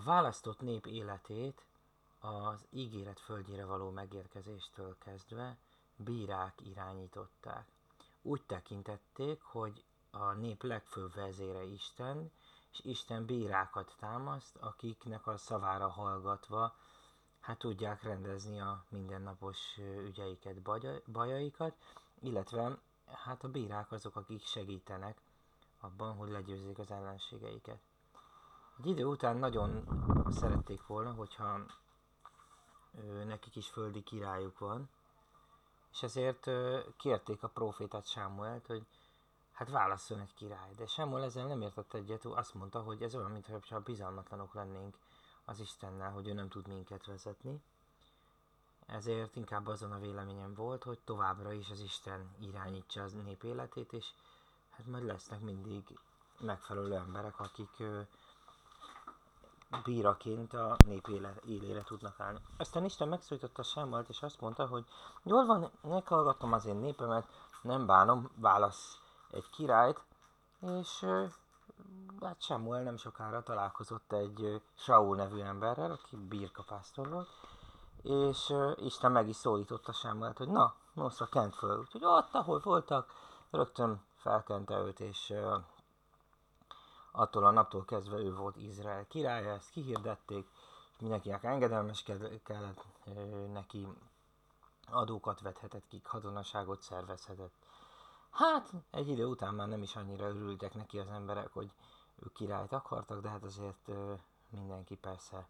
választott nép életét az ígéret földjére való megérkezéstől kezdve bírák irányították. Úgy tekintették, hogy a nép legfőbb vezére Isten, és Isten bírákat támaszt, akiknek a szavára hallgatva tudják rendezni a mindennapos ügyeiket, bajaikat, illetve a bírák azok, akik segítenek abban, hogy legyőzzék az ellenségeiket. Egy idő után nagyon szerették volna, hogyha nekik is földi királyuk van, és ezért kérték a prófétát Sámuelt, hogy válasszon egy király. De Sámuel ezzel nem értett egyet, azt mondta, hogy ez olyan, mintha bizalmatlanok lennénk az Istennel, hogy ő nem tud minket vezetni. Ezért inkább azon a véleményem volt, hogy továbbra is az Isten irányítsa az nép életét, és majd lesznek mindig megfelelő emberek, akik bíraként a nép élére tudnak állni. Aztán Isten megszólította Sámuelt, és azt mondta, hogy jól van, meghallgatom az én népemet, nem bánom, válasz egy királyt, és Sámuel nem sokára találkozott egy Saul nevű emberrel, aki birkapásztor volt, és Isten meg is szólította Sámuelt, hogy na, noszra kent föl. Úgyhogy ott, ahol voltak, rögtön felkente őt, és attól a naptól kezdve ő volt Izrael királya, ezt kihirdették, és mindenkinek engedelmes kellett neki, adókat vethetett ki, katonaságot szervezhetett. Egy idő után már nem is annyira örültek neki az emberek, hogy ők királyt akartak, de azért mindenki persze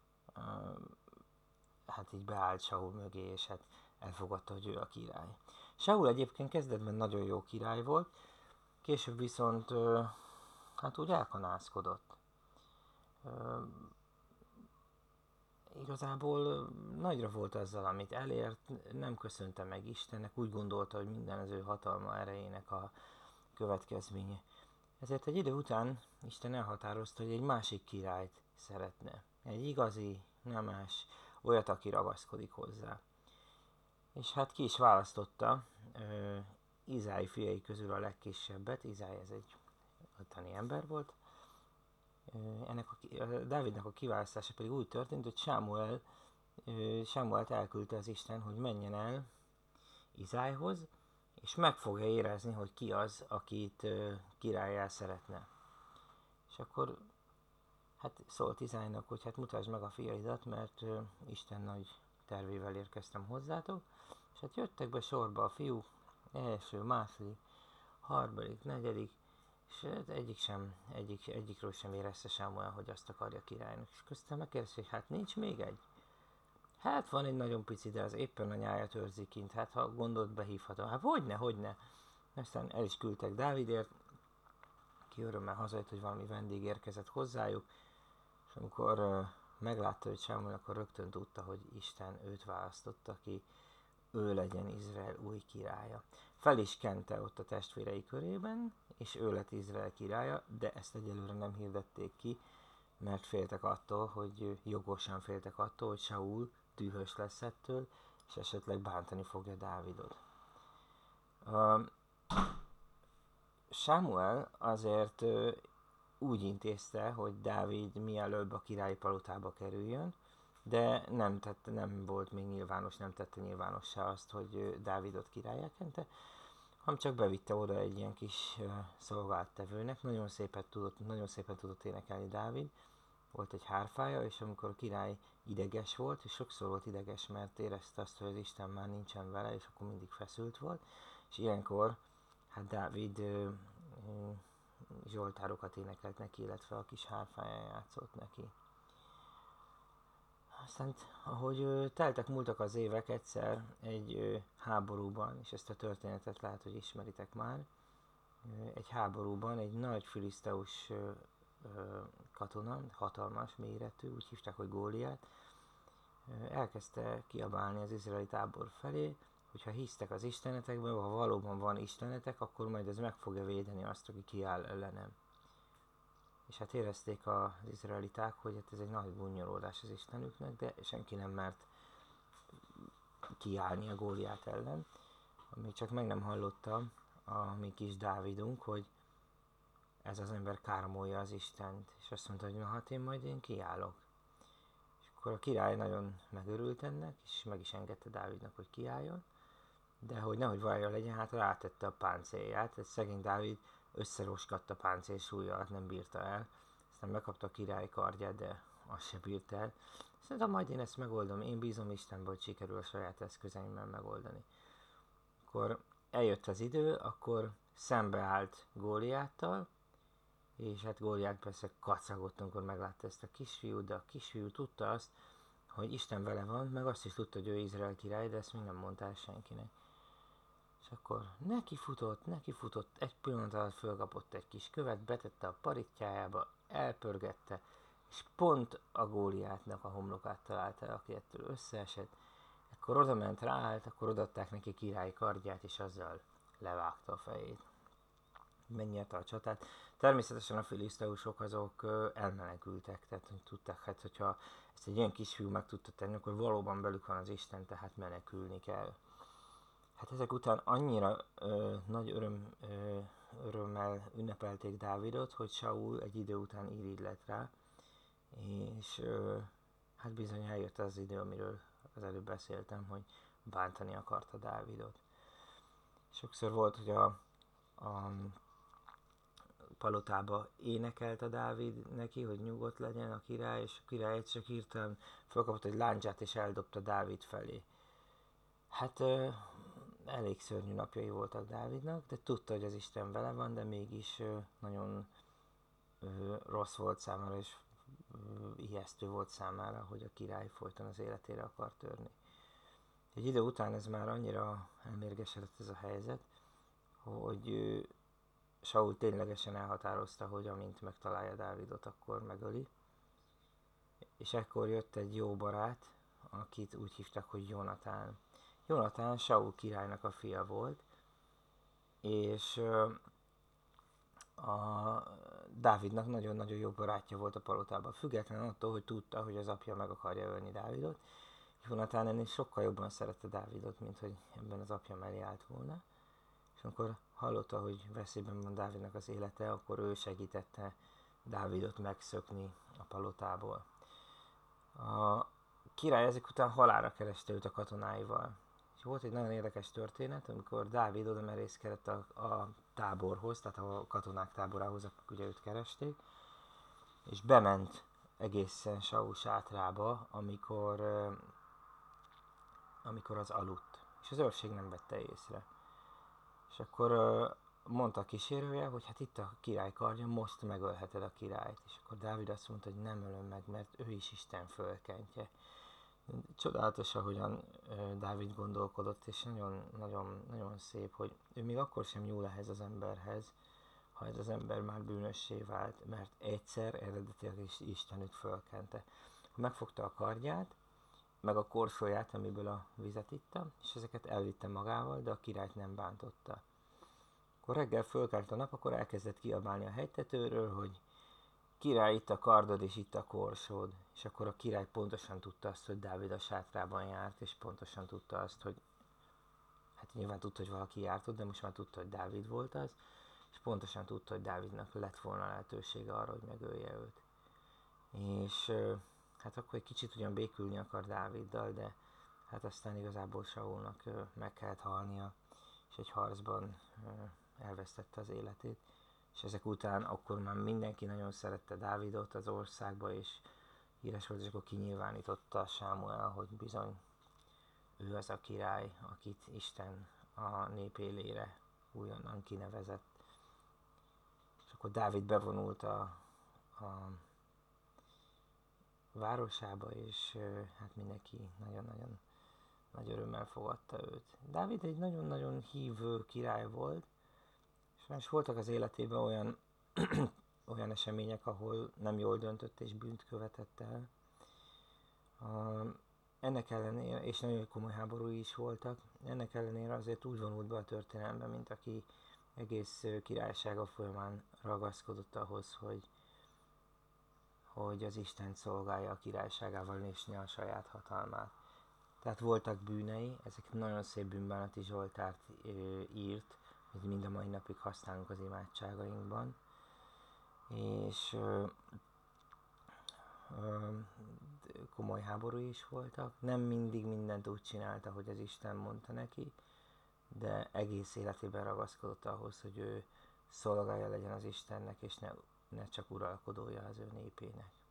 így beállt Saul mögé, és elfogadta, hogy ő a király. Saul egyébként kezdetben nagyon jó király volt, később viszont úgy elkanászkodott. Igazából nagyra volt azzal, amit elért, nem köszönte meg Istennek, úgy gondolta, hogy minden az ő hatalma erejének a következménye. Ezért egy idő után Isten elhatározta, hogy egy másik királyt szeretne. Egy igazi, nemes, olyat, aki ragaszkodik hozzá. És ki is választotta Izái fiai közül a legkisebbet. Izái ez egy ottani ember volt. Dávidnak a kiválasztása pedig úgy történt, hogy Sámuelt elküldte az Isten, hogy menjen el Izájhoz, és meg fogja érezni, hogy ki az, akit királlyá szeretne. És akkor szólt Izájnak, hogy mutasd meg a fiaidat, mert Isten nagy tervével érkeztem hozzátok. És jöttek be sorba a fiúk, első, második, harmadik, negyedik, és egyikről sem érezte Sámuel, hogy azt akarja királynak. És köztem megkérdezte, hogy nincs még egy? Van egy nagyon pici, de az éppen a nyáját őrzi kint, ha gondolt, behívhatom. Hogyne. Aztán el is küldtek Dávidért, ki örömmel hazajött, hogy valami vendég érkezett hozzájuk, és amikor meglátta, hogy Sámuel, akkor rögtön tudta, hogy Isten őt választotta ki, ő legyen Izrael új királya. Fel is kente ott a testvérei körében, és ő lett Izrael királya, de ezt egyelőre nem hirdették ki, mert féltek attól, hogy jogosan féltek attól, hogy Saul dühös lesz ettől, és esetleg bántani fogja Dávidot. Sámuel azért úgy intézte, hogy Dávid mielőbb a királyi palotába kerüljön, de nem volt még nyilvános, nem tette nyilvánossá azt, hogy Dávidot királlyá kente, hanem csak bevitte oda egy ilyen kis szolgálttevőnek. Nagyon szépen tudott énekelni Dávid, volt egy hárfája, és amikor a király ideges volt, és sokszor volt ideges, mert érezte azt, hogy az Isten már nincsen vele, és akkor mindig feszült volt, és ilyenkor Dávid zsoltárokat énekelt neki, illetve a kis hárfáján játszott neki. Aztán, ahogy múltak az évek, egyszer egy háborúban, és ezt a történetet lehet, hogy ismeritek már, egy háborúban egy nagy filiszteus katona, hatalmas méretű, úgy hívták, hogy Góliát, elkezdte kiabálni az izraeli tábor felé, hogyha hisztek az istenetekben, ha valóban van istenetek, akkor majd ez meg fogja védeni azt, aki kiáll ellenem. És érezték az izraeliták, hogy ez egy nagy gúnyolódás az istenüknek, de senki nem mert kiállni a Góliát ellen. Még csak meg nem hallotta a mi kis Dávidunk, hogy ez az ember káromolja az Istent. És azt mondta, hogy én kiállok. akkor a király nagyon megörült ennek, és meg is engedte Dávidnak, hogy kiálljon, de hogy nehogy vaja legyen, hát rátette a páncélját, ez szegény Dávid összeroskadt a páncél súlya alatt, nem bírta el, aztán megkapta a király kardját, de azt se bírta el. Szerintem majd én ezt megoldom, én bízom Istenben, hogy sikerül a saját eszközeimmel megoldani. Akkor eljött az idő, akkor szembeállt Góliáttal, és hát Góliát persze kacagott, amikor meglátta ezt a kisfiút, de a kisfiú tudta azt, hogy Isten vele van, meg azt is tudta, hogy ő Izrael király, de ezt még nem mondta el senkinek. És akkor nekifutott, egy pillanat alatt fölkapott egy kis követ, betette a parittyájába, elpörgette, és pont a Góliátnak a homlokát találta, aki ettől összeesett. Akkor oda ment, ráállt, akkor odaadták neki királyi kardját, és azzal levágta a fejét. Megnyerte a csatát. Természetesen a filiszteusok azok elmenekültek, tehát tudták, hát hogyha ezt egy ilyen kisfiú meg tudta tenni, akkor valóban belük van az Isten, tehát menekülni kell. Hát ezek után annyira nagy örömmel ünnepelték Dávidot, hogy Saul egy idő után irigy lett rá, és hát bizony eljött az idő, amiről az előbb beszéltem, hogy bántani akarta Dávidot. Sokszor volt, hogy a palotába énekelt a Dávid neki, hogy nyugodt legyen a király, és a király csak hirtelen felkapott egy láncsát és eldobta Dávid felé. Hát elég szörnyű napjai voltak Dávidnak, de tudta, hogy az Isten vele van, de mégis nagyon rossz volt számára, és ijesztő volt számára, hogy a király folyton az életére akar törni. Egy idő után ez már annyira elmérgesedett ez a helyzet, hogy Saul ténylegesen elhatározta, hogy amint megtalálja Dávidot, akkor megöli. És ekkor jött egy jó barát, akit úgy hívtak, hogy Jonatán. Jonatán Saul királynak a fia volt, és a Dávidnak nagyon-nagyon jó barátja volt a palotában. Függetlenül attól, hogy tudta, hogy az apja meg akarja ölni Dávidot. Jonatán ennél sokkal jobban szerette Dávidot, mint hogy ebben az apja mellé állt volna. És amikor hallotta, hogy veszélyben van Dávidnak az élete, akkor ő segítette Dávidot megszökni a palotából. A király ezek után halálra kereste őt a katonáival. És volt egy nagyon érdekes történet, amikor Dávid oda merészkedett a táborhoz, tehát a katonák táborához, akik ugye őt keresték, és bement egészen Saul sátrába, amikor az aludt. És az őrség nem vette észre. És akkor mondta a kísérője, hogy hát itt a király kardja, most megölheted a királyt. És akkor Dávid azt mondta, hogy nem ölöm meg, mert ő is Isten fölkentje. Csodálatos, ahogyan Dávid gondolkodott, és nagyon szép, hogy ő még akkor sem nyúl ehhez az emberhez, ha ez az ember már bűnössé vált, mert egyszer eredetileg is Isten őt fölkente. Megfogta a kardját, meg a korsóját, amiből a vizet itta, és ezeket elvitte magával, de a királyt nem bántotta. Akkor reggel fölkelt a nap, akkor elkezdett kiabálni a hegytetőről, hogy király, itt a kardod és itt a korsód. És akkor a király pontosan tudta azt, hogy Dávid a sátrában járt, és pontosan tudta azt, hogy hát nyilván tudta, hogy valaki járt ott, de most már tudta, hogy Dávid volt az, és pontosan tudta, hogy Dávidnak lett volna lehetősége arra, hogy megölje őt. És hát akkor egy kicsit ugyan békülni akar Dáviddal, de hát aztán igazából Saulnak meg kellett halnia, és egy harcban elvesztette az életét. És ezek után akkor már mindenki nagyon szerette Dávidot az országba, és híres volt, és akkor kinyilvánította Sámuel, hogy bizony ő az a király, akit Isten a nép élére újonnan kinevezett. És akkor Dávid bevonult a városába, és hát mindenki nagyon-nagyon nagy örömmel fogadta őt. Dávid egy nagyon-nagyon hívő király volt, és voltak az életében olyan események, ahol nem jól döntött és bűnt követett el. Ennek ellenére, és nagyon komoly háborúi is voltak, ennek ellenére azért úgy vonult be a történelembe, mint aki egész királysága folyamán ragaszkodott ahhoz, hogy az Isten szolgálja a királyságával és ne a saját hatalmát. Tehát voltak bűnei, ezek nagyon szép bűnbánati Zsoltárt írt, hogy mind a mai napig használunk az imádságainkban. És komoly háborúi is voltak. Nem mindig mindent úgy csinálta, hogy az Isten mondta neki, de egész életében ragaszkodott ahhoz, hogy ő szolgája legyen az Istennek, és ne csak uralkodója az ő népének.